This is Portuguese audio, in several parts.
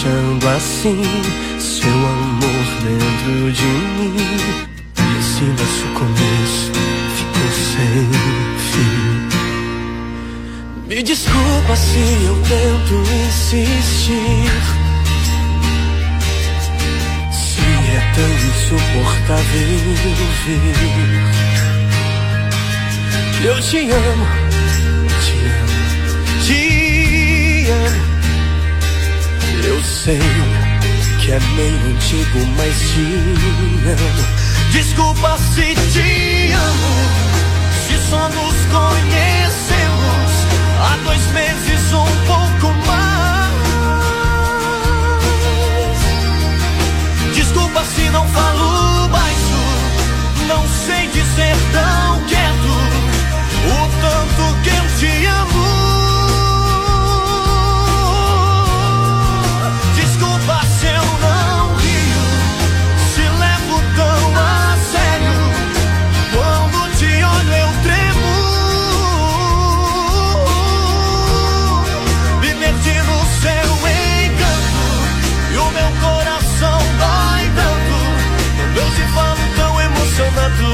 deixando assim seu amor dentro de mim. E assim nosso começo ficou sem fim. Me desculpa se eu tento insistir, se é tão insuportável ver. Eu te amo, te amo, te amo. Eu sei que é meio antigo, mas te amo. Desculpa se te amo, se só nos conhecemos há 2 meses ou um pouco mais. Desculpa se não falo baixo, não sei dizer tão quieto o tanto que eu te amo. Desculpa se eu não rio, se levo tão a sério. Quando te olho eu tremo, me perdi no seu encanto e o meu coração dói tanto quando eu te falo tão emocionado.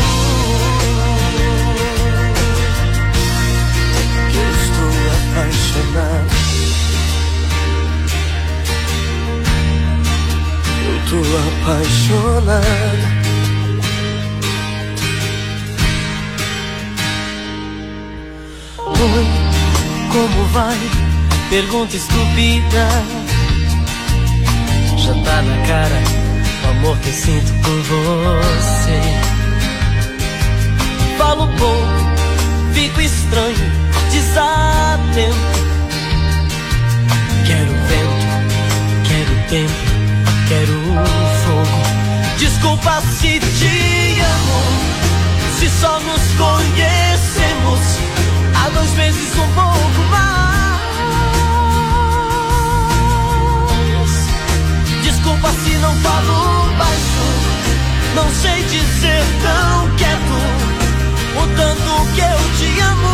Que eu estou apaixonado. Eu tô apaixonado. Oi, como vai? Pergunta estúpida. Já tá na cara o amor que eu sinto por você. Falo pouco, fico estranho, desatento. Quero vento, quero tempo, quero fogo. Desculpa se te amo, se só nos conhecemos há 2 meses um pouco mais. Desculpa se não falo baixo, não sei dizer tão quieto o tanto que eu te amo.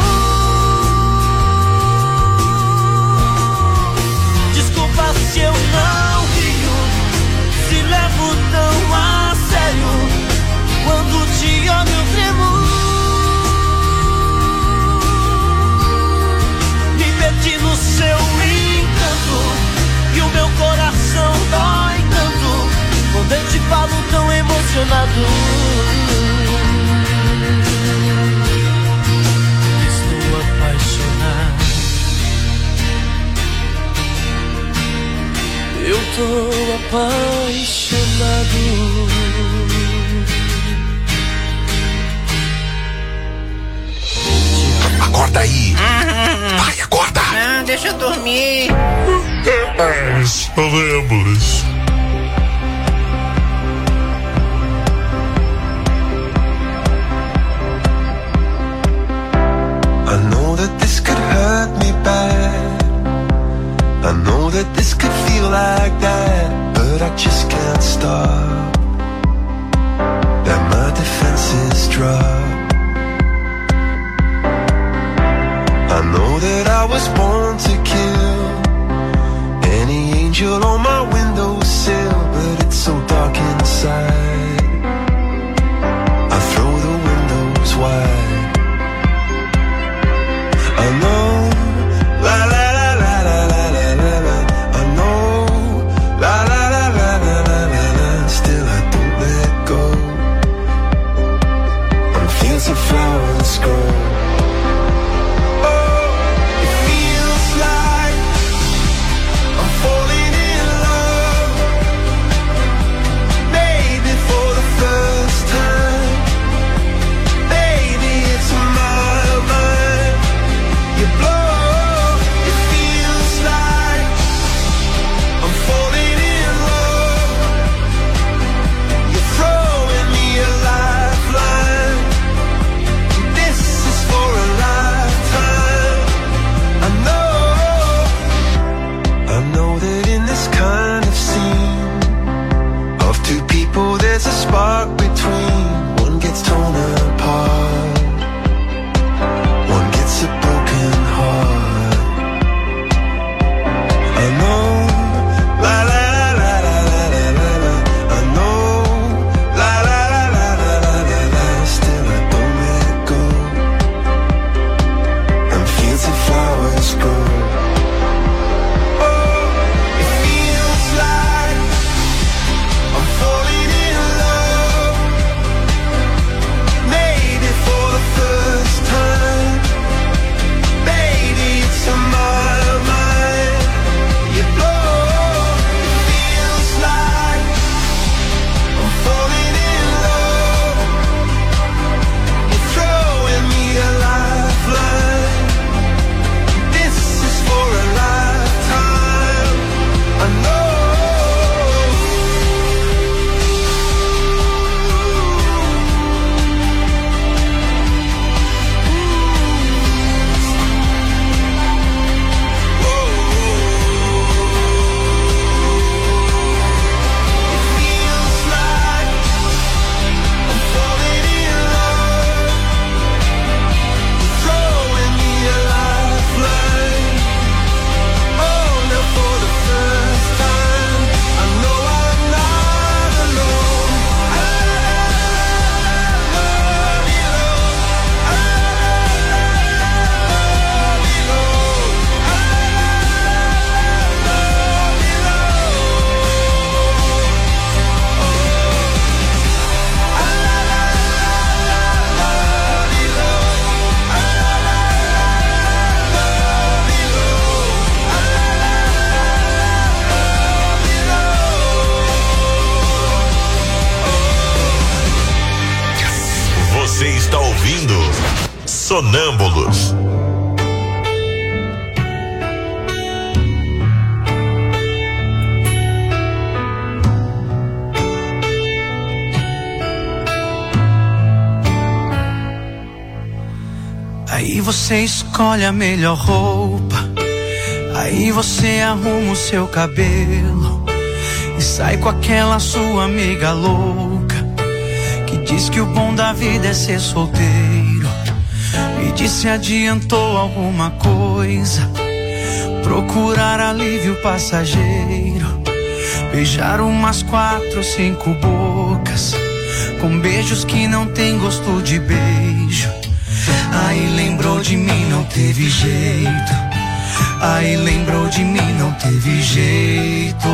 Desculpa se eu não rio, se levo tão a sério. Quando te olho eu tremo, me perdi no seu encanto e o meu coração dói tanto quando eu te falo tão emocionado. Estou apaixonado. Eu tô apaixonado. Acorda aí. Vai, acorda. Não, deixa eu dormir. Sabemos. I know that this could hurt me bad. I know that this could feel like that, but I just can't stop. That my defenses drop. I know that I was born to kill any angel on my windowsill, but it's so dark inside. I throw the windows wide. I know, la la la la la la la la la. I know, la la la la la la la la. Still I don't let go. On fields of flowers grow. Oh, it feels like I'm falling in Sonâmbulos. Aí você escolhe a melhor roupa, aí você arruma o seu cabelo e sai com aquela sua amiga louca que diz que o bom da vida é ser solteiro. Me diz se adiantou alguma coisa, procurar alívio passageiro, beijar umas 4, 5 bocas com beijos que não tem gosto de beijo. Aí lembrou de mim, não teve jeito. Aí lembrou de mim, não teve jeito.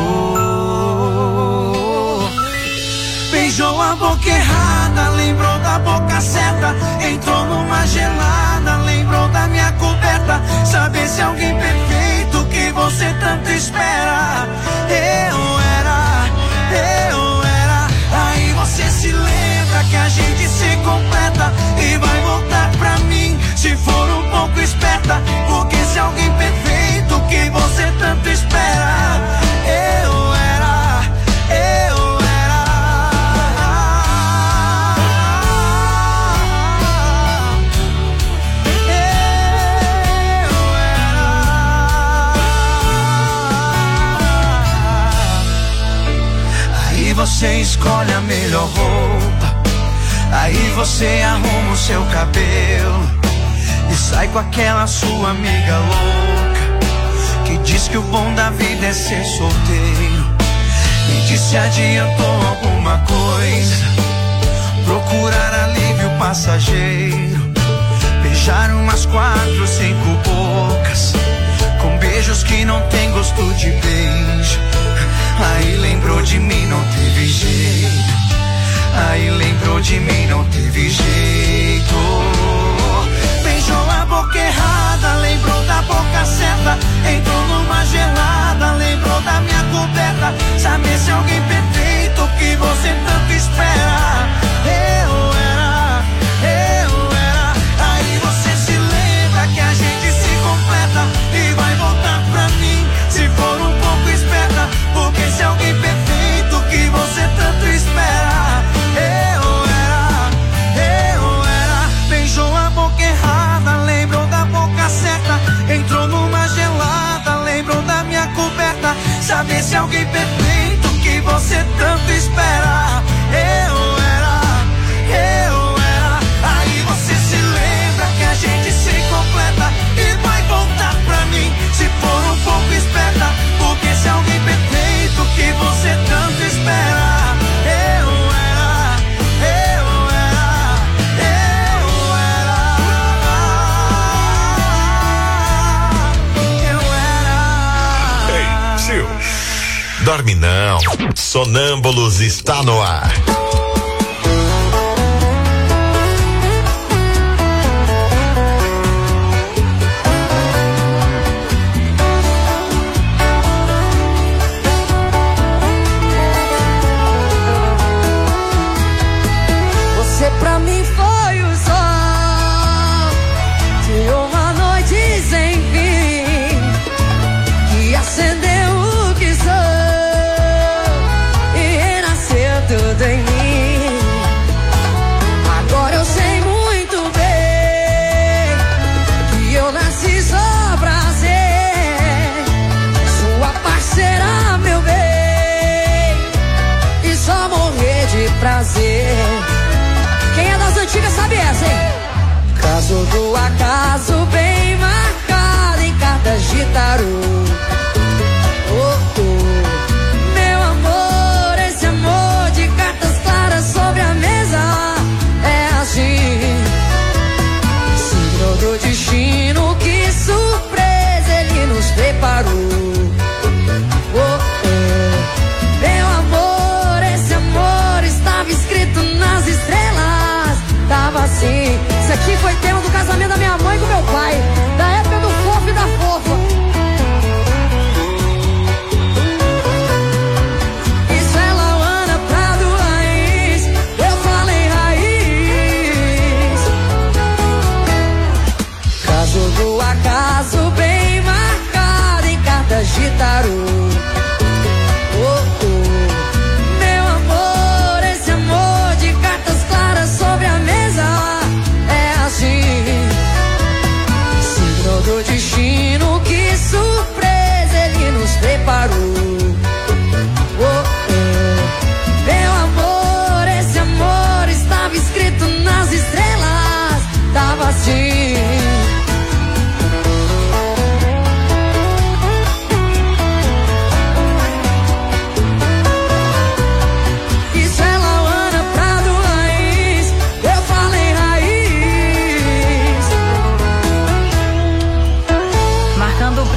Beijou a boca errada, lembrou da boca certa. Entrou numa gelada, lembrou da minha coberta. Saber se alguém perfeito que você tanto espera. Eu era. Aí você se lembra que a gente se completa e vai voltar pra mim se for um pouco esperta. Porque se alguém perfeito que você tanto espera. Eu era. Aí você escolhe a melhor roupa, aí você arruma o seu cabelo e sai com aquela sua amiga louca que diz que o bom da vida é ser solteiro. Me diz se adiantou alguma coisa, procurar alívio passageiro, beijar umas 4, 5 bocas com beijos que não tem gosto de beijo. Aí lembrou de mim, não teve jeito. Aí lembrou de mim, não teve jeito. Beijou a boca errada, lembrou da boca certa. Entrou numa gelada, lembrou da minha coberta. Saber se alguém perfeito que você tanto espera. Eu era. Aí você se lembra que a gente se completa e vai voltar pra mim se for um pouco esperta. Porque se alguém perfeito que você tanto espera. Eu era. Beijou a boca errada, lembrou da boca certa. Entrou numa gelada, lembrou da minha coberta. Saber se alguém perfeito que você tanto espera. Eu era. Aí você se lembra que a gente se completa e vai voltar pra mim se for um pouco esperta. Porque se alguém perfeito que você tanto espera. Dorme não, Sonâmbulos está no ar. Você pra mim foi o sol de uma noite sem fim, que acendeu o que sou e renasceu tudo em mim. Agora eu sei muito bem que eu nasci só pra ser sua parceira, meu bem, e só morrer de prazer. Quem é das antigas sabe essa, hein? Caso do acaso bem marcado em cartas de tarô. Oh, oh. Meu amor, esse amor de cartas claras sobre a mesa é assim. Signo do destino, que surpresa ele nos preparou. Oh, oh. Meu amor, esse amor estava escrito nas estrelas. Tava assim. Isso aqui foi tema do casamento da minha mãe com meu pai, da época do fofo e da fofa.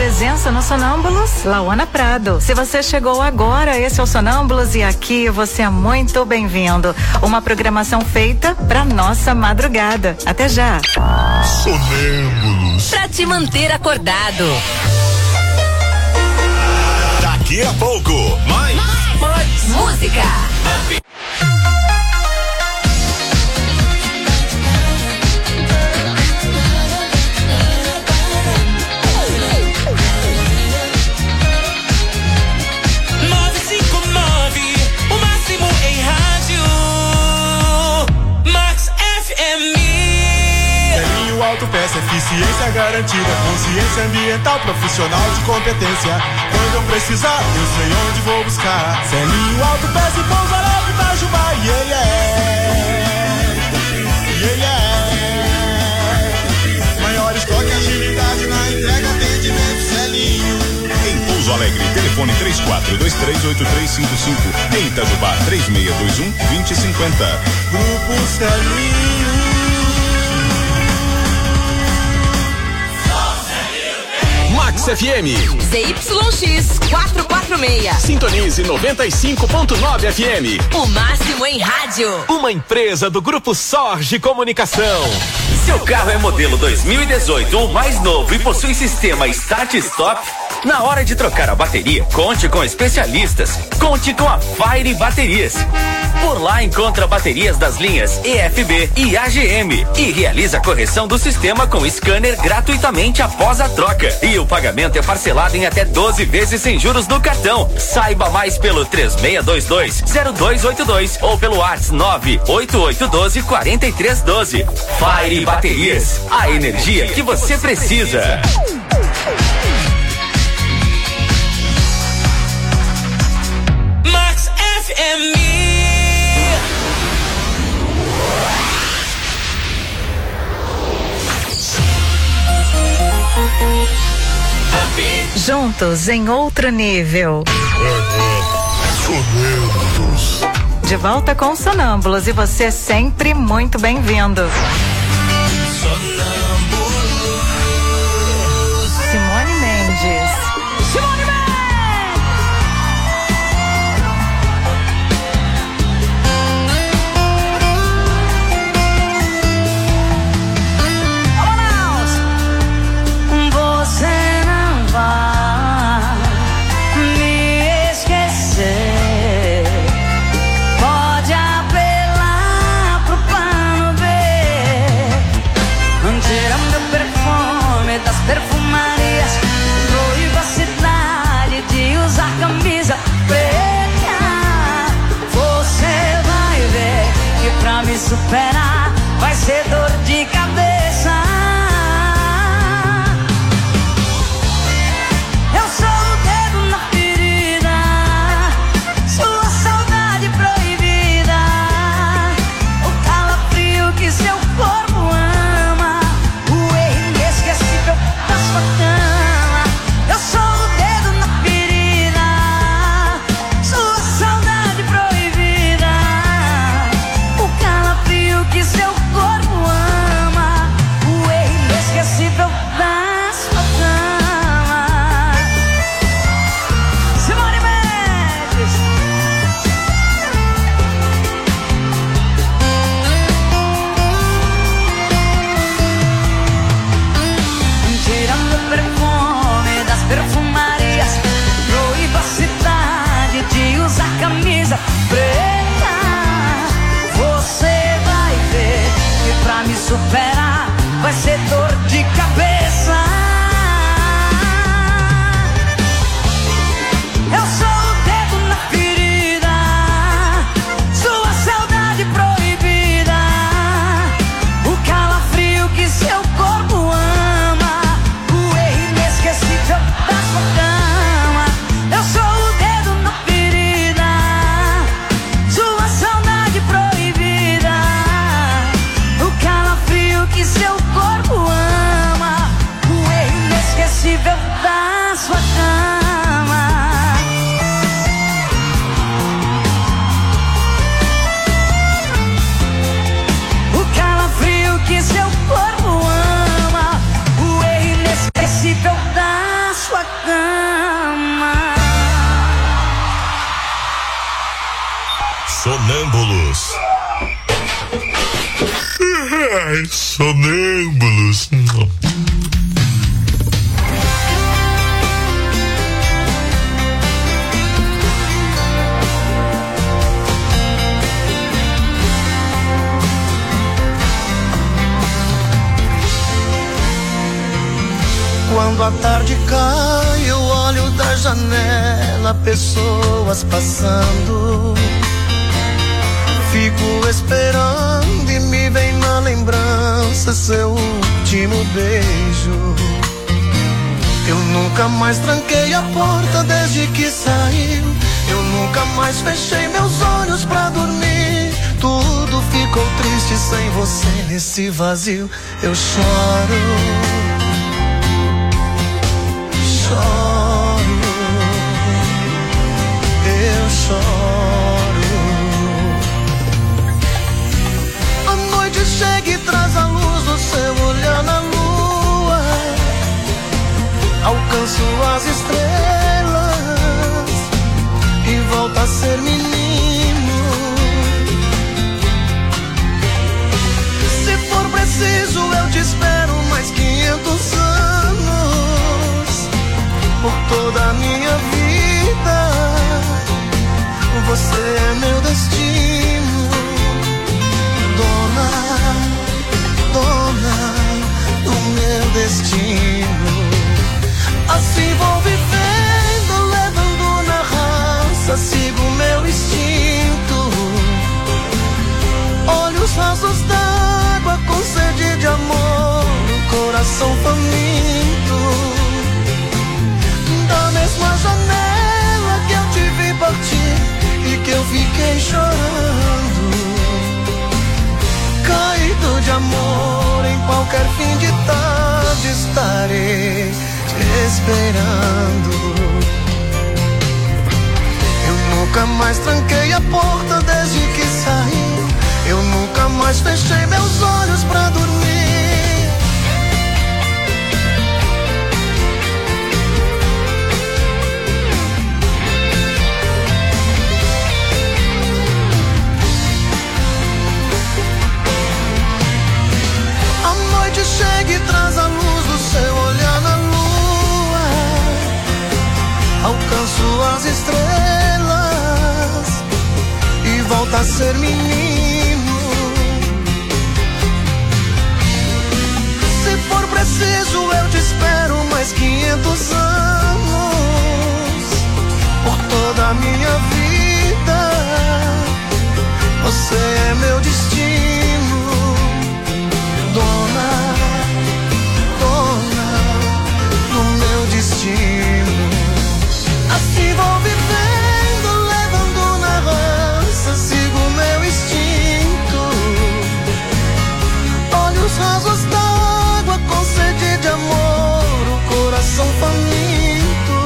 presença no Sonâmbulos, Lauana Prado. Se você chegou agora, esse é o Sonâmbulos e aqui você é muito bem-vindo. Uma programação feita pra nossa madrugada. Até já. Sonâmbulos. Pra te manter acordado. Daqui a pouco, mais música. Autopeça, eficiência garantida, consciência ambiental, profissional de competência. Quando eu precisar, eu sei onde vou buscar. Celinho Autopeça e Pouso Alegre, Itajubá, yeah, yeah. Maior estoque, agilidade na entrega, atendimento, Celinho. em Pouso Alegre, telefone 34238355. Em Itajubá, 3621-2050. Grupo Celinho. Max FM. ZYX 446. Sintonize 95.9 FM. O máximo em rádio. Uma empresa do Grupo Sorge Comunicação. Seu carro é modelo 2018 ou mais novo e possui sistema Start-Stop? Na hora de trocar a bateria, conte com especialistas. Conte com a Fire Baterias. Por lá encontra baterias das linhas EFB e AGM e realiza a correção do sistema com scanner gratuitamente após a troca. E o pagamento é parcelado em até 12 vezes sem juros no cartão. Saiba mais pelo 3622-0282 ou pelo WhatsApp 98812-4312. Fire Baterias, a energia que você precisa. Max FM. Juntos em outro nível. Sonâmbulos. De volta com Sonâmbulos e você sempre muito bem-vindo. Simone Mendes. Simone Mendes! Perfumarias, proíba a cidade de usar camisa preta. Você vai ver que pra me superar vai ser dor de cabeça. Eu sou o dedo na ferida, sua saudade proibida, o calafrio que seu corpo ama, o erro inesquecível da sua cama. Eu sou o dedo na ferida, sua saudade proibida, o calafrio que seu corpo ama, o erro inesquecível da sua cama. Simone Mendes. Tirando o perfume das perfumarias, proíba a cidade de usar camisa preta. Você vai ver que pra me superar vai ser dor de cabeça. Eu sou o dedo na ferida, sua saudade proibida, o calafrio que seu corpo ama, o erro inesquecível da sua Sonâmbulos. Ai, sonâmbulos. Quando a tarde cai, eu olho da janela, pessoas passando. Fico esperando e me vem na lembrança seu último beijo. Eu nunca mais tranquei a porta desde que saiu. Eu nunca mais fechei meus olhos pra dormir. Tudo ficou triste sem você nesse vazio. Eu choro. Eu choro. A noite chega e traz a luz do seu olhar na lua. Alcanço as estrelas e volto a ser menino. Se for preciso eu te espero mais 500 anos. Por toda a minha vida, você é meu destino. Dona do meu destino. Assim vou vivendo, levando na raça, sigo meu instinto. Olhos rasos d'água com sede de amor, coração faminto. Da mesma janela que eu te vi partir e que eu fiquei chorando. Caído de amor, em qualquer fim de tarde estarei te esperando. Eu nunca mais tranquei a porta desde que saí. Eu nunca mais fechei meus olhos pra dormir. Chega e traz a luz do seu olhar na lua. Alcanço as estrelas e volto a ser menino. Se for preciso eu te espero mais 500 anos. Por toda a minha vida, você é meu destino. Dona do meu destino. Assim vou vivendo, levando na raça, sigo meu instinto. Olhos rasos d'água com sede de amor, o coração faminto.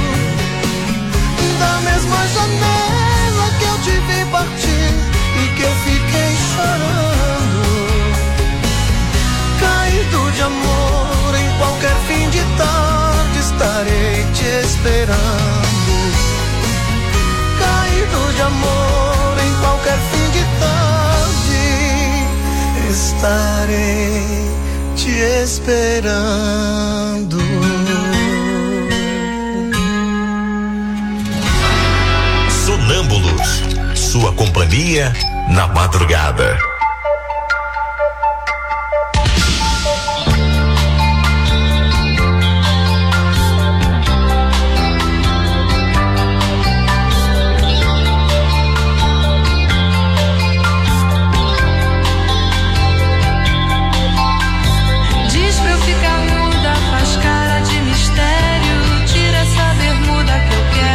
Da mesma janela que eu te vi partir e que eu fiquei chorando. Caído de amor, em qualquer fim de tarde estarei te esperando. Caído de amor, em qualquer fim de tarde estarei te esperando. Sonâmbulos, sua companhia na madrugada.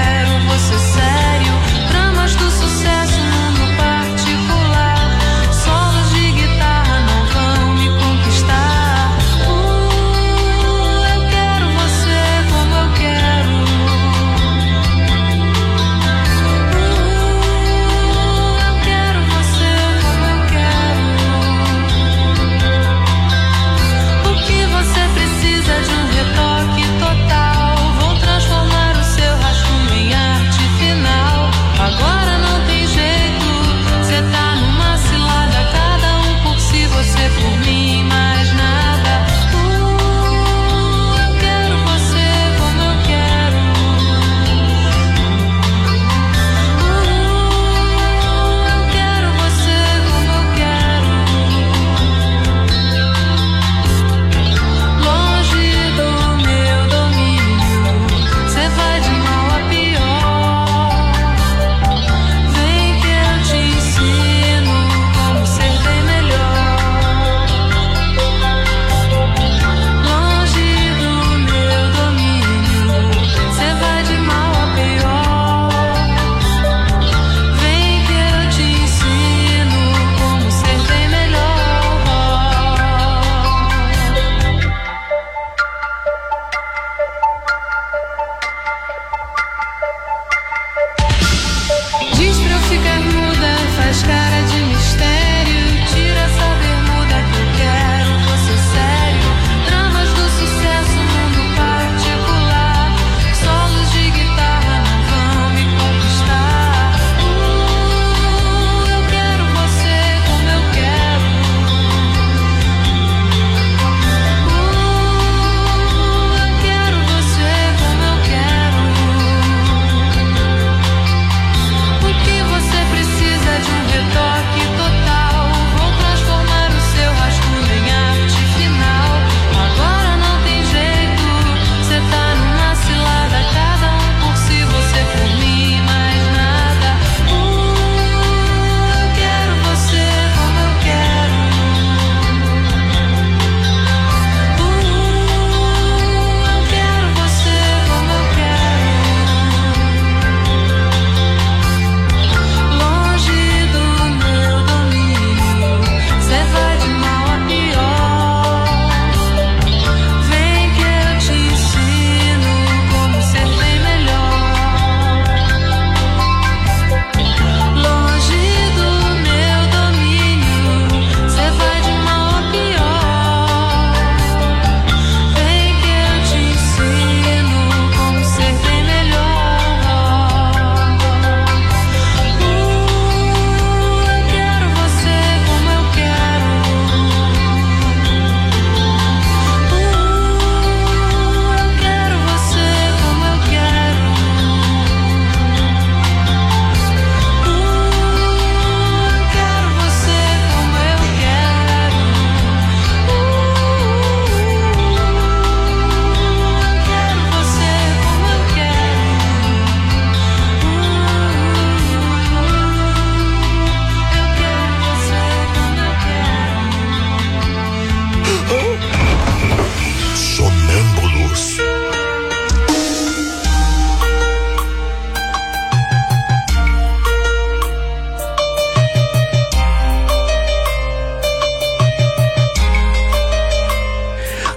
Sério, dramas do sucesso, mundo particular. Só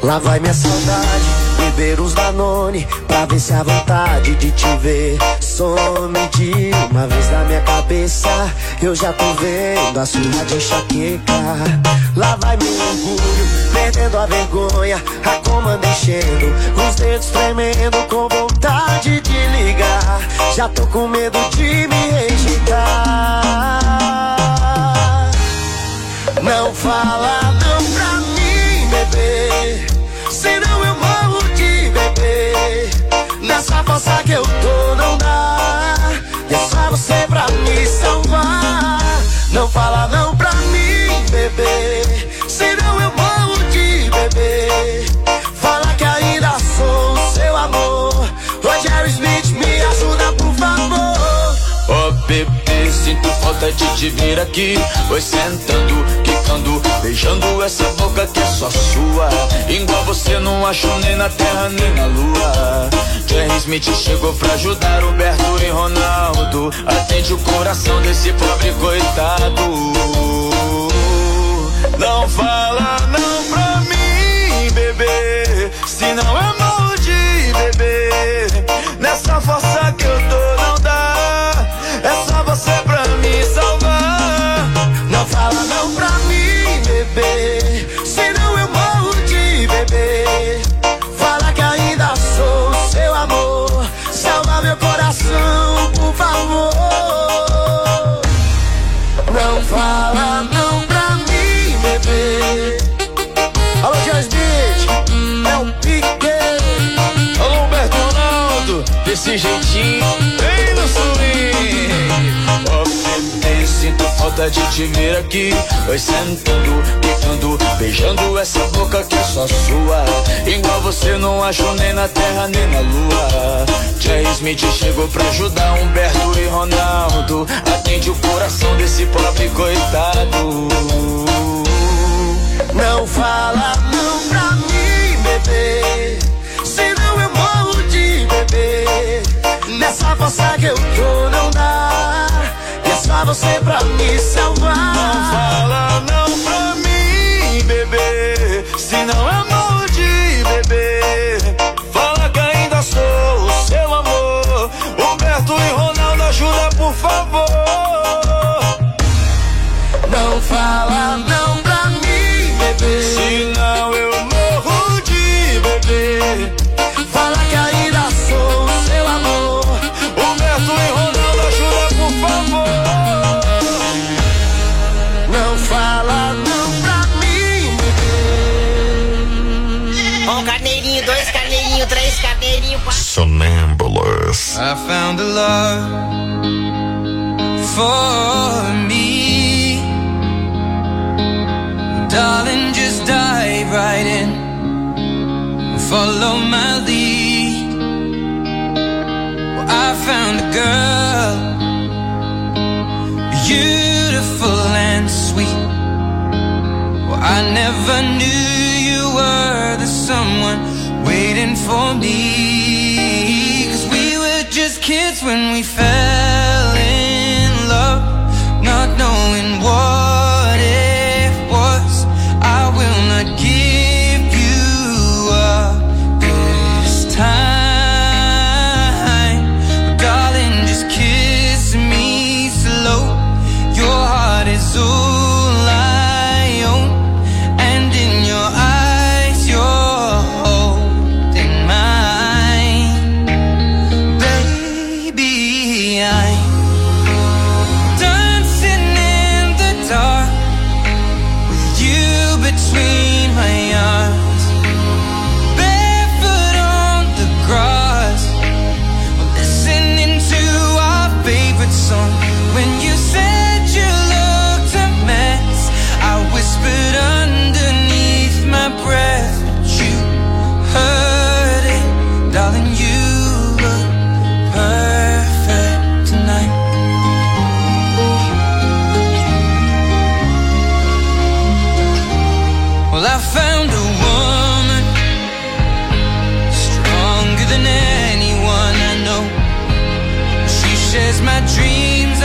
Lá vai minha saudade, beber uns Danone pra ver se a vontade de te ver some de uma vez na minha cabeça. Eu já tô vendo a surra de enxaqueca. Lá vai meu orgulho, perdendo a vergonha, a comanda enchendo, os dedos tremendo com vontade de ligar. Já tô com medo de me rejeitar. Não fala não pra mim, bebê, senão eu morro de bebê. Nessa força que eu tô não dá, é só você pra me salvar. Não fala não pra mim, bebê, senão eu morro de bebê. Fala que ainda sou o seu amor. Rogério Smith, me ajuda por favor. Oh bebê, sinto falta de te ver aqui. Foi sentando, quicando, beijando essa boca que é só sua. Igual você não acho nem na terra nem na lua. Jerry Smith chegou pra ajudar Roberto e Ronaldo. Atende o coração desse pobre coitado. Não fala não pra mim, bebê, senão eu morro de bebê. Nessa força que eu tô não dá, é só você pra me salvar. Não fala não pra mim, bebê, senão eu morro de bebê. Fala que ainda sou o seu amor. Salva meu coração, por favor. Não fala não pra mim, bebê. Alô, Jerry Smith, é o Pique. Alô, Roberto Ronaldo, desse jeitinho, bem no swing. Oh bebê, sinto falta de te ver aqui. Vai sentando, quicando, beijando essa boca que é só sua. Igual você não acho nem na terra nem na lua. Jerry Smith chegou pra ajudar Humberto e Ronaldo. Atende o coração desse pobre coitado. Não fala não pra mim, bebê, senão eu morro de bebê. Nessa força que eu tô não dá, é só você pra me salvar. Não fala não pra mim, bebê, senão eu morro de bebê. Fala que ainda sou o seu amor. Humberto e Ronaldo, ajuda por favor. Não fala não pra mim, bebê, senão eu morro de bebê. Fala que ainda sou o seu amor. Humberto e Ronaldo, ajuda por favor. Não fala não pra mim, bebê. Um carneirinho, dois carneirinhos, três carneirinhos, quatro. Sonâmbulos. I found a love for me. Darling, just dive right in and follow my lead. Well, I found a girl, beautiful and sweet. Well, I never knew you were the someone waiting for me. 'Cause we were just kids when we fell in love, not knowing what it was. I will not give you up this time. But darling, just kiss me slow. Your heart is all I own, and in your eyes you're holding mine. Baby, I'm dancing in the dark with you between my arms, barefoot on the grass, listening to our favorite song. When you said you looked a mess, I whispered underneath my breath, but you heard it, darling. You look perfect tonight. Well, I found a woman stronger than anyone I know. She shares my dreams,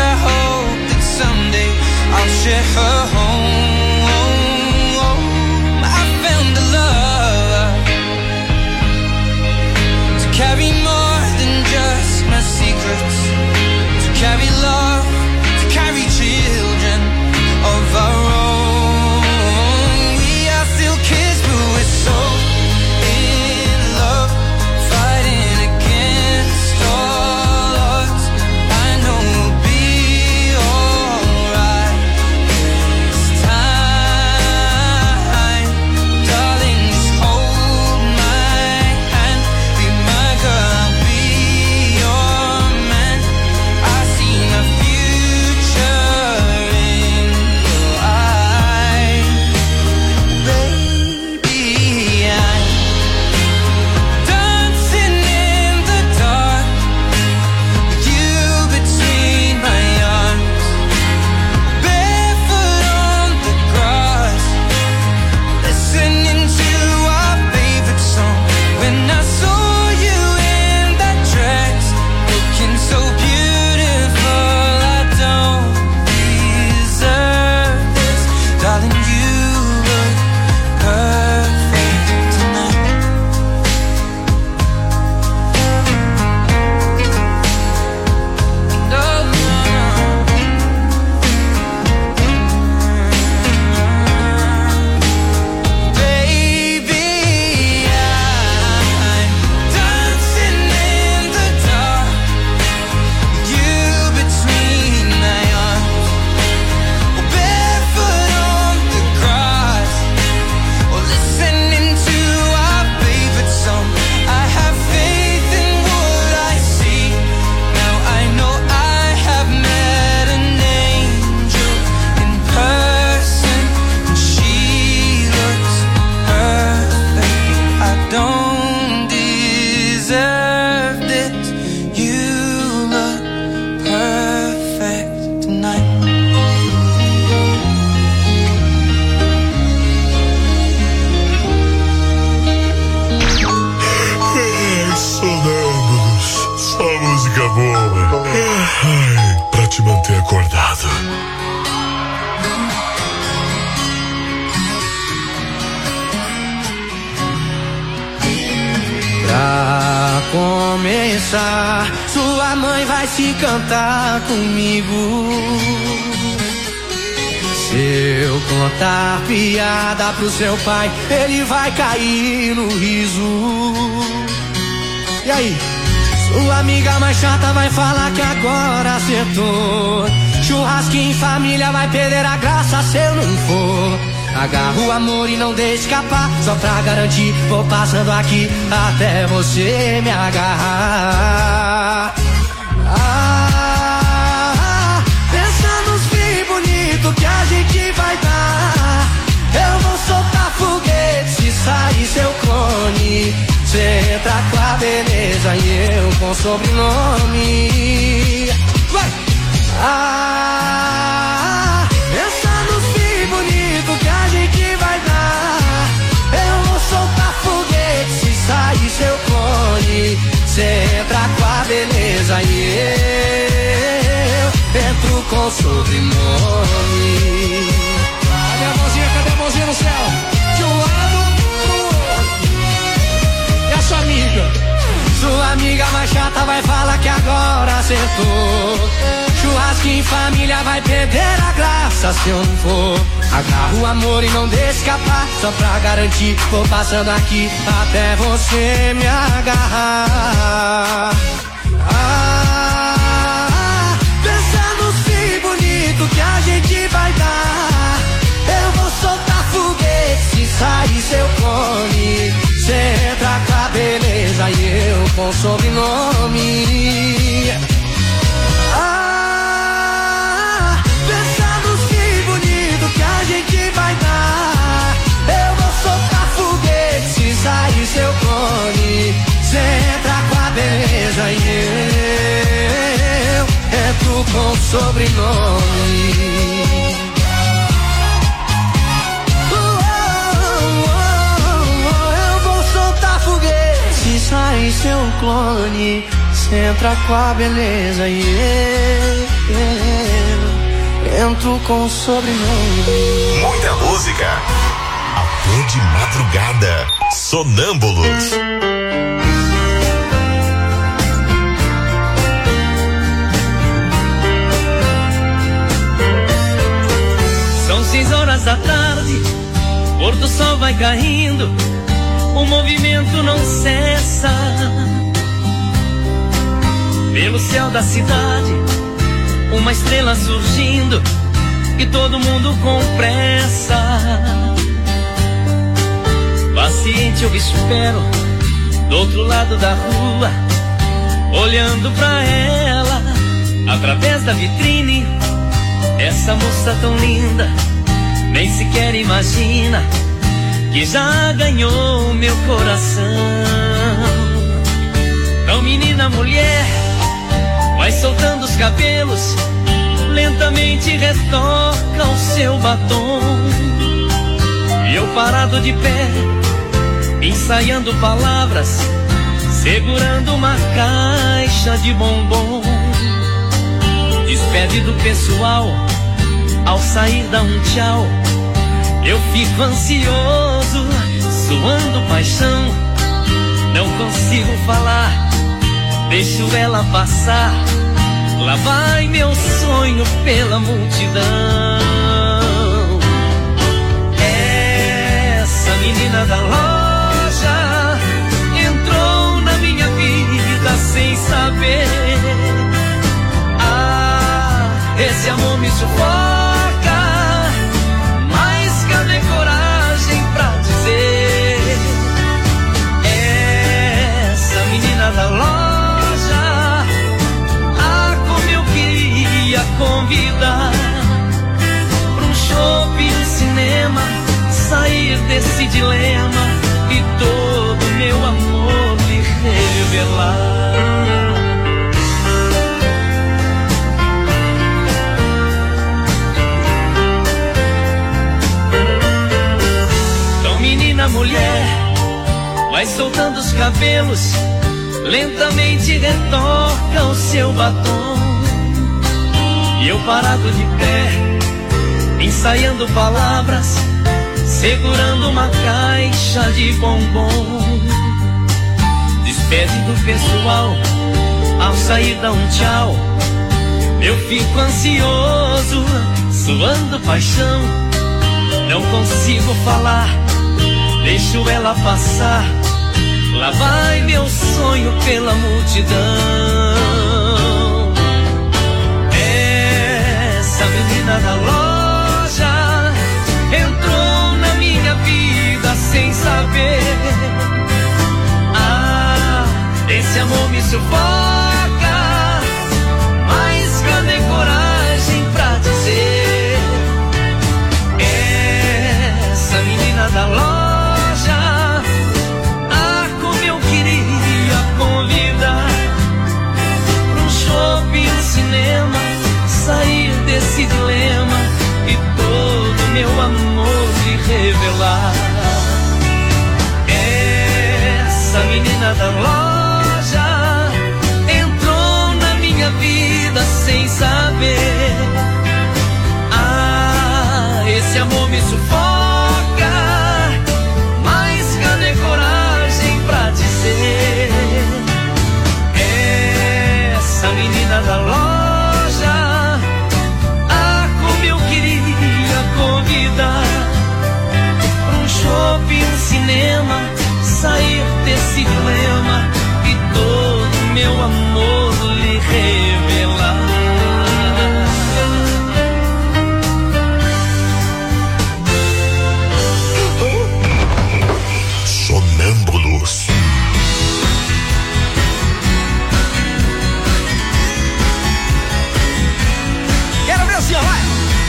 boa. Ai, pra te manter acordado. Pra começar, sua mãe vai se cantar comigo. Se eu contar piada pro seu pai, ele vai cair no riso. E aí? Sua amiga mais chata vai falar que agora acertou. Churrasquinho em família vai perder a graça se eu não for. Agarra o amor e não deixe escapar. Só pra garantir, vou passando aqui até você me agarrar. Pensa nos fim bonito que a gente vai dar. Eu vou soltar foguete se sair seu clone. Cê entra com a beleza e eu com sobrenome. Vai! Pensa nos fim bonito que a gente vai dar. Eu vou soltar foguete se sair seu clone. Cê entra com a beleza e eu entro com sobrenome. Cadê a mãozinha? Cadê a mãozinha no céu? De um lado pro outro. E a sua amiga? Sua amiga mais chata vai falar que agora acertou. Churrasquinho em família vai perder a graça se eu não for. Agarra o amor e não deixe escapar. Só pra garantir, vou passando aqui até você me agarrar. Pensa nos fim bonito que a gente vai dar. Eu vou soltar foguete se sair seu clone. Cê entra com a beleza e eu com sobrenome. Pensa nos fim bonito que a gente vai dar. Eu vou soltar foguete se sair seu clone. Cê entra com a beleza e eu entro com sobrenome. Se sair seu clone, cê entra com a beleza e eu entro com sobrenome. Muita música. Até de madrugada. Sonâmbulos. São 6 horas da tarde, pôr do sol vai caindo. O movimento não cessa. Pelo céu da cidade, uma estrela surgindo e todo mundo com pressa. Paciente eu espero do outro lado da rua, olhando pra ela através da vitrine. Essa moça tão linda, nem sequer imagina que já ganhou meu coração. Então menina, mulher, vai soltando os cabelos, lentamente retoca o seu batom. E eu parado de pé, ensaiando palavras, segurando uma caixa de bombom. Despede do pessoal, ao sair dá um tchau. Eu fico ansioso, suando paixão. Não consigo falar, deixo ela passar. Lá vai meu sonho pela multidão. Essa menina da loja entrou na minha vida sem saber. Esse amor me sufoca, mas cadê coragem pra dizer? Essa menina da loja, como eu queria convidar pra um shopping, um cinema, sair desse dilema e todo meu amor lhe revelar. Mulher, vai soltando os cabelos, lentamente retoca pisca o seu batom. E eu parado de pé, ensaiando palavras, segurando uma caixa de bombom. Despede do pessoal, ao sair dá um tchau. Eu fico ansioso, suando paixão. Não consigo falar, deixo ela passar. Lá vai meu sonho pela multidão. Essa menina da loja entrou na minha vida sem saber. Ah, esse amor me sufoca, mas cadê coragem pra dizer? Essa menina da loja, ah, como eu queria convidar pra um shopping, um cinema, sair desse dilema e todo meu amor lhe revelar. Essa menina da loja entrou na minha vida sem saber. Ah, esse amor me sufoca, mas cadê coragem pra dizer? Essa menina da loja, ah, como eu queria convidar pra um shopping, um cinema, sair desse dilema e todo meu amor lhe revelar. Sonâmbulos. Quero ver assim, ó, vai!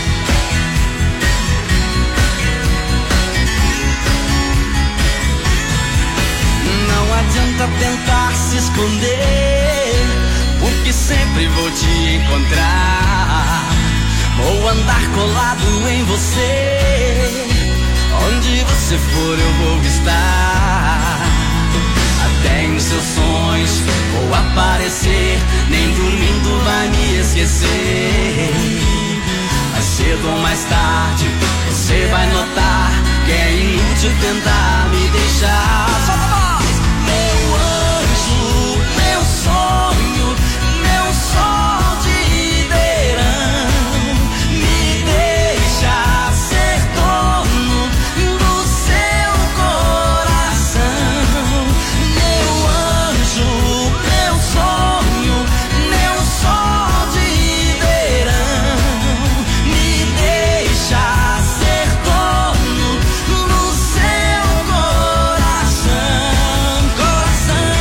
Não adianta tentar se esconder, porque sempre vou te encontrar. Vou andar colado em você, onde você for eu vou estar. Até em seus sonhos vou aparecer, nem dormindo vai me esquecer. Mais cedo ou mais tarde você vai notar que é inútil tentar me deixar. Solta a voz! Meu anjo, meu sonho, meu sol de verão, me deixa ser dono do seu coração. Meu anjo, meu sonho, meu sol de verão, me deixa ser dono do seu coração. Coração.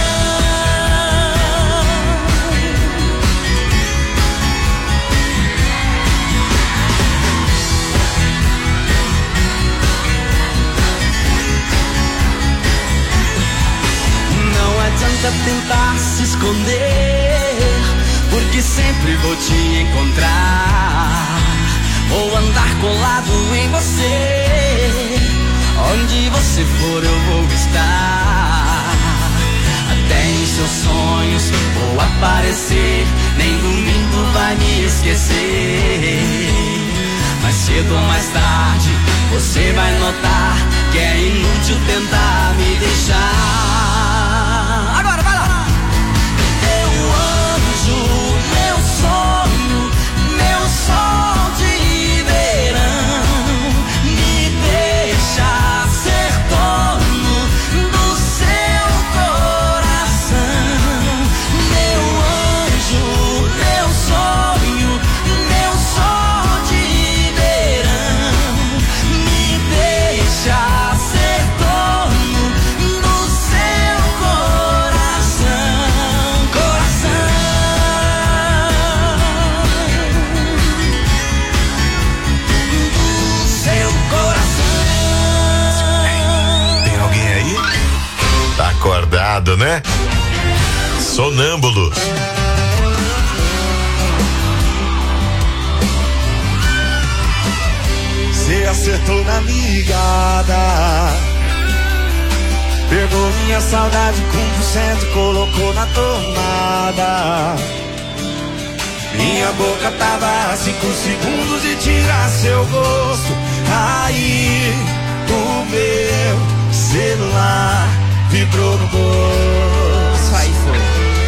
Não adianta tentar se esconder, porque sempre vou te encontrar. Vou andar colado em você, onde você for eu vou estar. Até em seus sonhos vou aparecer, nem dormindo vai me esquecer. Mais cedo ou mais tarde você vai notar que é inútil tentar me deixar. Agora vai lá! Meu anjo, meu sonho, meu sol de verão, me deixa ser dono do seu coração. Meu anjo, meu sonho, meu sol de verão, me deixa ser dono do seu coração. Coração. Do seu coração. Tem alguém aí? Tá acordado, né? Sonâmbulos. Você acertou na ligada, pegou minha saudade com 100%, colocou na tomada. minha boca tava a 5 segundos de tirar seu gosto. Aí o meu celular vibrou no bolso. Aí foi.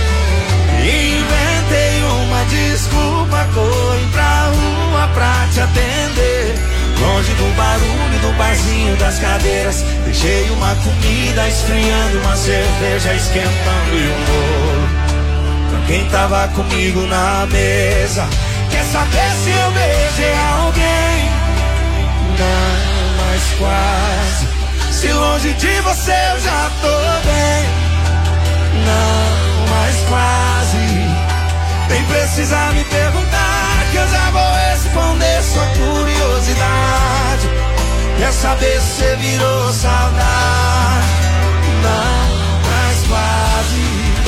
Inventei uma desculpa, corri pra rua pra te atender. Longe do barulho do barzinho das cadeiras, deixei uma comida esfriando, uma cerveja esquentando e um bolo pra quem tava comigo na mesa. Quer saber se eu beijei alguém? Não, mas quase. Se longe de você eu já tô bem. Não, mas quase. Nem precisa me perguntar, que eu já vou responder sua curiosidade. Quer saber se você virou saudade? Não, mas quase.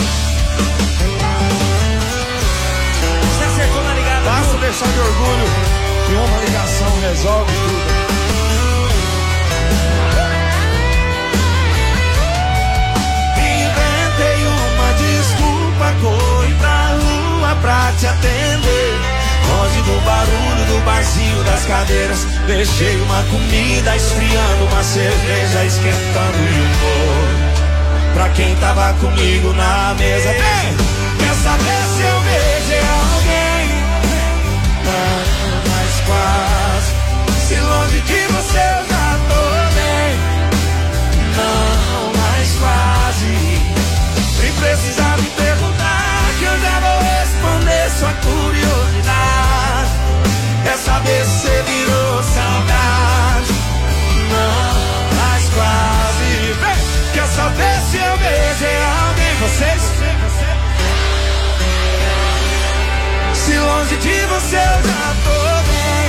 Você acertou na ligada. Basta deixar de orgulho que uma ligação resolve tudo. Inventei uma desculpa, corri pra rua pra te atender. Longe do barulho do barzinho das cadeiras, deixei uma comida esfriando, uma cerveja esquentando e um bolo pra quem tava comigo na mesa. Vem! Quer saber se eu beijei alguém? Não, mas quase. Se longe de você eu já tô bem. Não, mas quase. Nem precisa me perguntar, que eu já vou responder sua curiosidade. Quer saber se você virou saudade? Não, mas quase. Vem! Quer saber se eu beijei alguém? Vocês? Se longe de você eu já tô bem.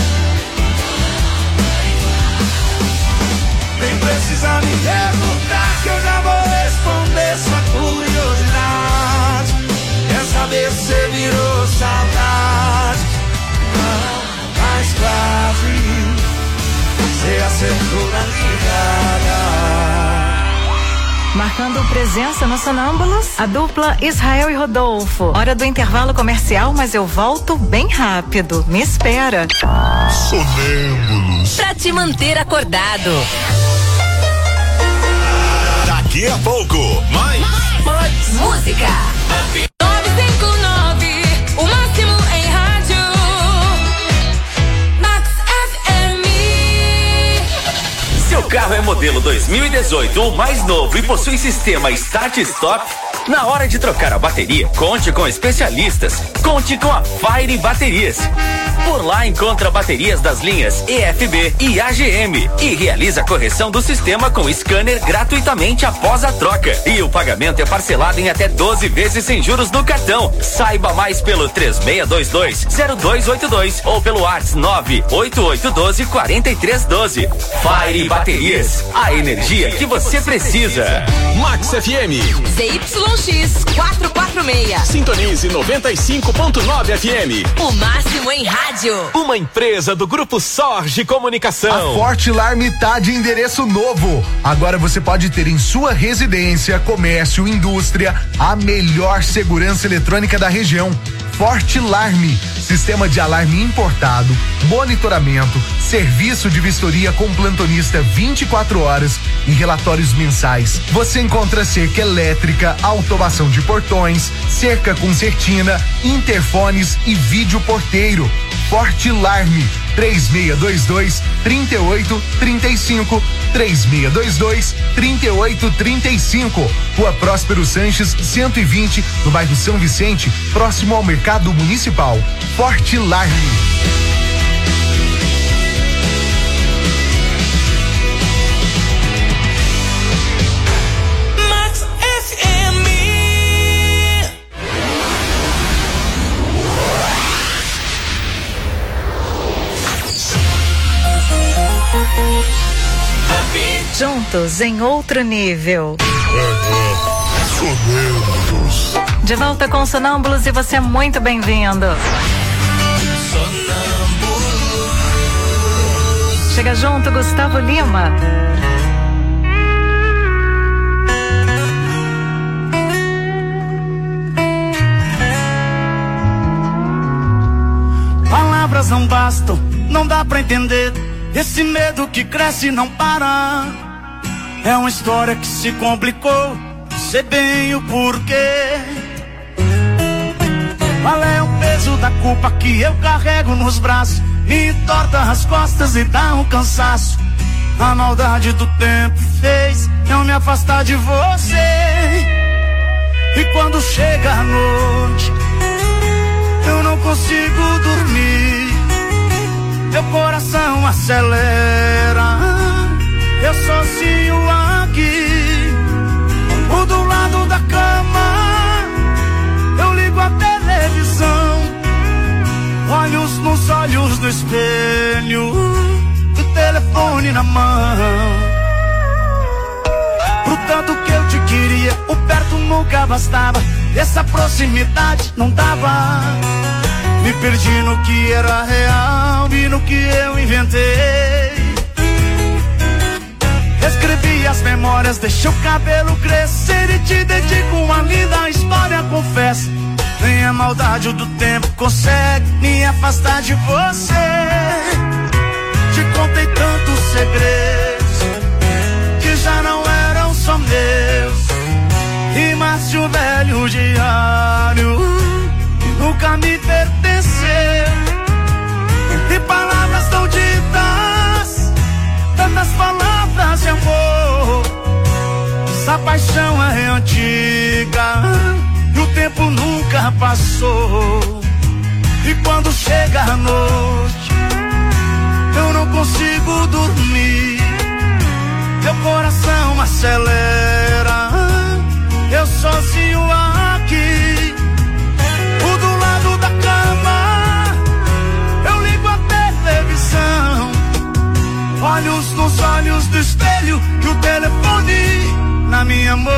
Nem precisa me perguntar, que eu já vou responder sua curiosidade. Quer saber se você virou saudade? Não, mas quase. Você acertou na ligada. Marcando presença no Sonâmbulos, a dupla Israel e Rodolfo. Hora do intervalo comercial, mas eu volto bem rápido. Me espera. Sonâmbulos. Pra te manter acordado. Daqui a pouco, mais música. 959, o máximo em rádio. Max FM. Seu carro é modelo 2018 ou mais novo e possui sistema Start Stop? Na hora de trocar a bateria, conte com especialistas. Conte com a Fire Baterias. Por lá encontra baterias das linhas EFB e AGM e realiza a correção do sistema com scanner gratuitamente após a troca. E o pagamento é parcelado em até 12 vezes sem juros no cartão. Saiba mais pelo 3622-0282 ou pelo WhatsApp 98812-4312. Fire Baterias, a energia que você precisa. Max FM. ZYX 446. Sintonize 95.9 FM. O máximo em rádio. Uma empresa do Grupo Sorge Comunicação. A Forte Alarme tá de endereço novo. Agora você pode ter em sua residência, comércio, indústria, a melhor segurança eletrônica da região. Forte Alarme, sistema de alarme importado, monitoramento, serviço de vistoria com plantonista 24 horas e relatórios mensais. Você encontra cerca elétrica, automação de portões, cerca concertina, interfones e vídeo porteiro. Forte Alarme, 3622-3835, 3622-3835. Rua Próspero Sanches, 120, no bairro São Vicente, próximo ao Mercado Municipal. Forte Alarme. Juntos em outro nível. De volta com Sonâmbulos e você é muito bem-vindo. Chega junto, Gustavo Lima. palavras não bastam, não dá pra entender. Esse medo que cresce e não para. É uma história que se complicou, sei bem o porquê. Qual é o peso da culpa que eu carrego nos braços? Me entorta as costas e dá um cansaço. A maldade do tempo fez eu me afastar de você. E quando chega a noite, eu não consigo dormir. Meu coração acelera, eu sozinho aqui. Do lado da cama, eu ligo a televisão. Olhos nos olhos do espelho, o telefone na mão. Pro tanto que eu te queria, o perto nunca bastava. Essa proximidade não dava. Me perdi no que era real e no que eu inventei. Escrevi as memórias, deixei o cabelo crescer e te dedico uma linda história, confesso. Nem a maldade do tempo consegue me afastar de você. Te contei tantos segredos que já não eram só meus. Rimas de um velho diário que nunca me pertenceu. E palavras tão ditas, tantas palavras de amor. Essa paixão é antiga e o tempo nunca passou. E quando chega a noite, eu não consigo dormir. Meu coração acelera, eu sozinho aqui. Do lado da cama, eu ligo a televisão. Olhos nos olhos do espelho e o telefone na minha mão.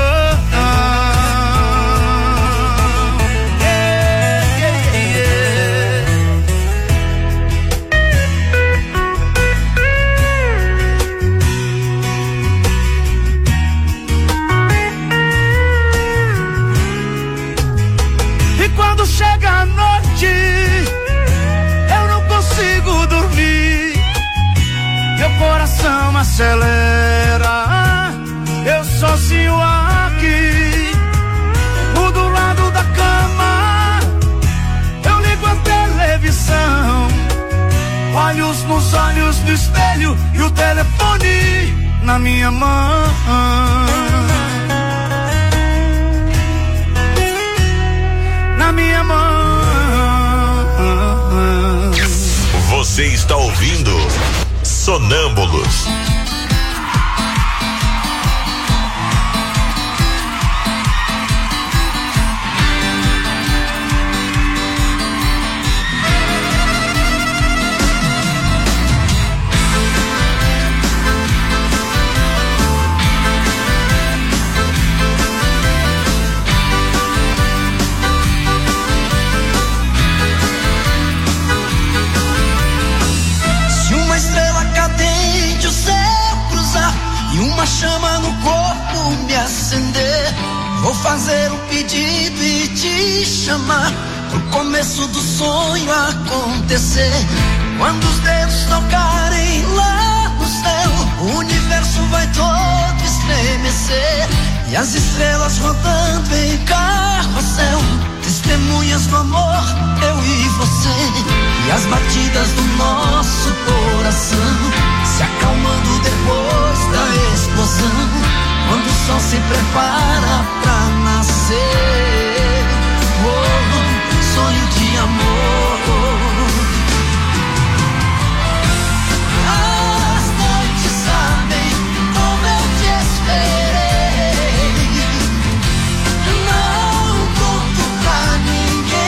E quando chega a noite, eu não consigo dormir. Meu coração acelera, eu sozinho aqui. Do lado da cama, eu ligo a televisão. Olhos nos olhos do espelho e o telefone na minha mão. Na minha mão. Você está ouvindo Sonâmbulos. Uma chama no corpo me acender. Vou fazer um pedido e te chamar pro começo do sonho acontecer. Quando os dedos tocarem lá no céu, o universo vai todo estremecer. E as estrelas rodando em carrossel, testemunhas do amor, eu e você. E as batidas do nosso coração se acalmando depois da explosão, quando o sol se prepara pra nascer. Oh, sonho de amor. As noites sabem como eu te esperei. Não conto pra ninguém.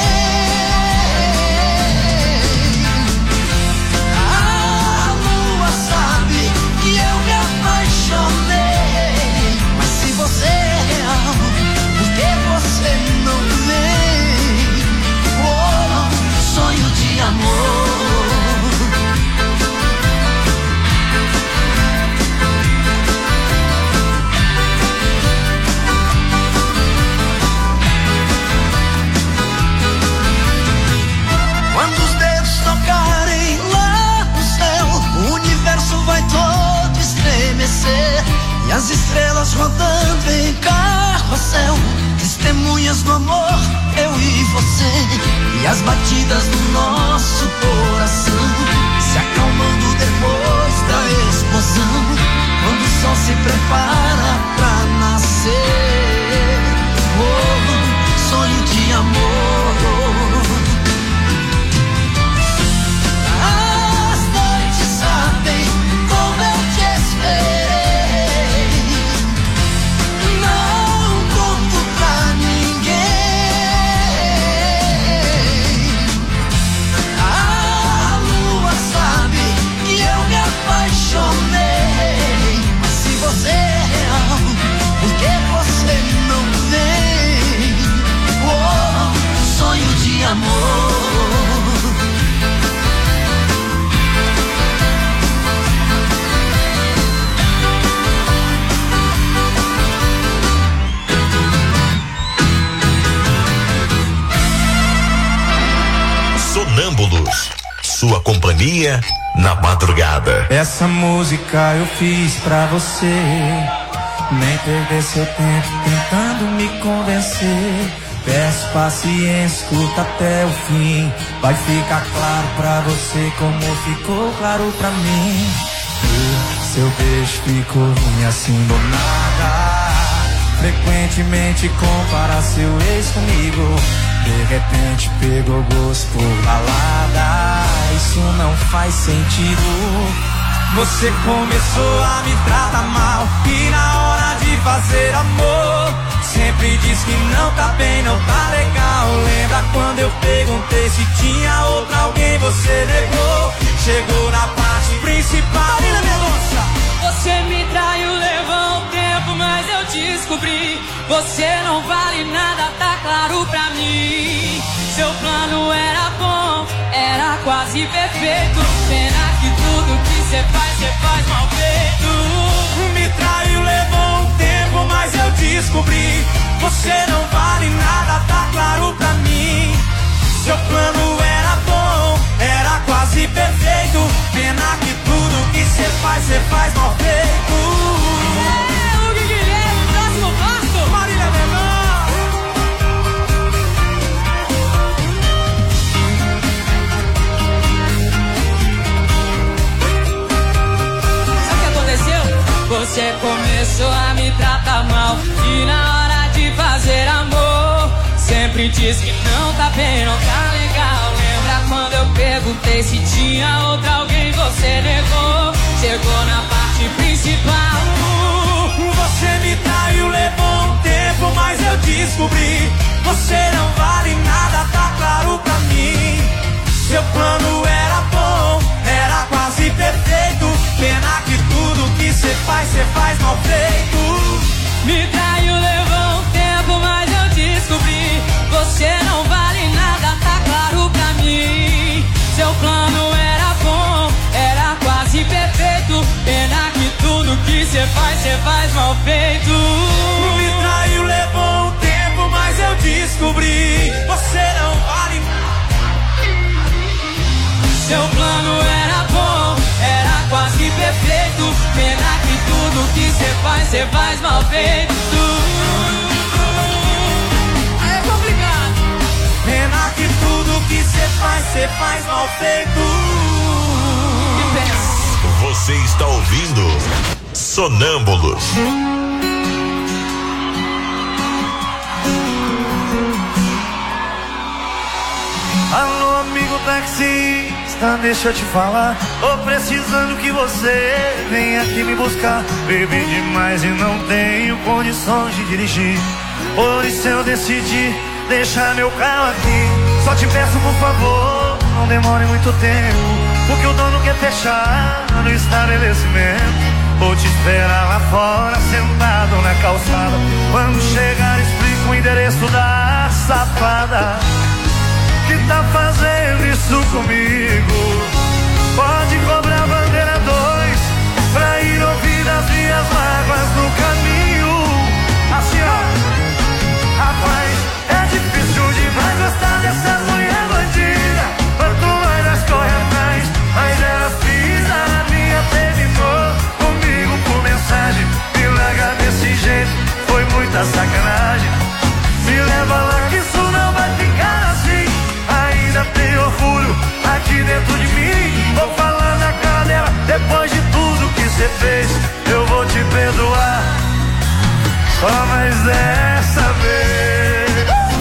A lua sabe que eu me apaixonei. Mas se você é real, as batidas do nosso coração se acalmando depois da explosão, quando o sol se prepara pra nascer. Oh, sonho de amor. As noites sabem como eu te esperei, não conto pra ninguém. A lua sabe que eu me apaixonei, mas se você é real, por que você não vem? Oh, sonho de amor. Sonâmbulos, sua companhia na madrugada. Essa música eu fiz pra você, nem perder seu tempo tentando me convencer. Peço paciência, escuta até o fim, vai ficar claro pra você como ficou claro pra mim. Seu beijo ficou ruim assim do nada, frequentemente compara seu ex comigo. De repente pegou gosto por balada, isso não faz sentido. Você começou a me tratar mal e na hora de fazer amor sempre diz que não tá bem, não tá legal. Lembra quando eu perguntei se tinha outra alguém, você negou. Chegou na parte principal, você me traiu, levou um tempo, mas eu descobri. Você não vale nada, tá claro pra mim. Seu plano era bom, era quase perfeito. Pena que tudo que cê faz mal feito. Me traiu, levou um tempo, mas eu descobri. Você não vale nada, tá claro pra mim. Seu plano era bom, era quase perfeito. Pena que tudo que cê faz mal feito. É, Hugo Guilherme, próximo passo, Marília Menor. Sabe o que aconteceu? Você começou a me tratar mal e na hora de fazer amor sempre diz que não tá bem, não tá legal. Lembra quando eu perguntei se tinha outra alguém, você negou. Chegou na parte principal. Você me traiu, levou um tempo, mas eu descobri. Você não vale nada, tá claro pra mim. Seu plano era bom, era quase perfeito. Pena que tudo que cê faz mal feito. Me traiu, levou um tempo, mas eu descobri. Você não vale nada, tá claro pra mim. Seu plano era bom, era quase perfeito. Pena que tudo que cê faz mal feito. Me traiu, levou um tempo, mas eu descobri. Você não vale nada. Seu plano era bom, era quase perfeito. Pena que tudo que cê faz mal feito. É complicado. Pena que tudo que cê faz mal feito. Que pensa? Você está ouvindo Sonâmbulos. Alô, amigo taxista, deixa eu te falar. Tô precisando que você venha aqui me buscar. Bebi demais e não tenho condições de dirigir. Por isso eu decidi deixar meu carro aqui. Só te peço, por favor, não demore muito tempo, porque o dono quer fechar no estabelecimento. Vou te esperar lá fora, sentado na calçada. Quando chegar, explico o endereço da safada que tá fazendo isso comigo. Pode cobrar bandeira 2 pra ir ouvir as minhas mágoas no caminho. Assim ó, rapaz, é difícil demais gostar dessas mulher bandida. Quanto mais nós corre atrás, mais elas pisam na minha. Terminou comigo por mensagem, me larga desse jeito, foi muita sacanagem. Me leva lá que isso não vai ficar assim. Aí mas dessa vez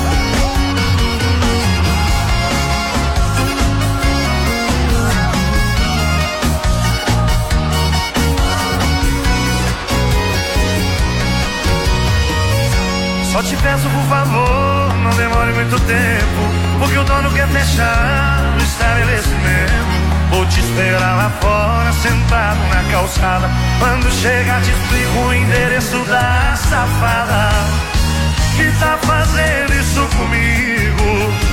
só te peço por favor, não demore muito tempo, porque o dono quer fechar o estabelecimento. Vou te esperar lá fora, sentado na calçada. Quando chegar te explico o endereço da safada que tá fazendo isso comigo.